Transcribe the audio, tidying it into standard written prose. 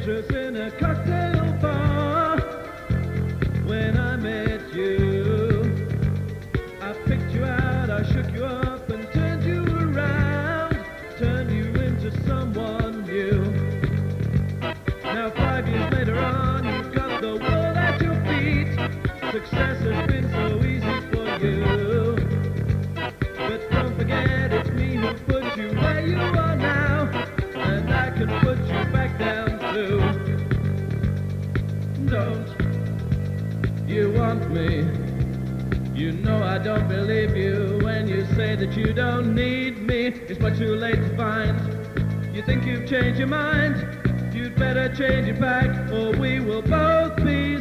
waitress in a cocktail bar. When I met you, I picked you out, I shook you up and turned you around, turned you into someone new. Now 5 years later on, you've got the world at your feet. Success has been so easy for you. But don't forget, it's me who put you where you are now, and I can put you back down too. Don't you want me? You know I don't believe you when you say that you don't need me. It's much too late to find. You think you've changed your mind? You'd better change it back, or we will both be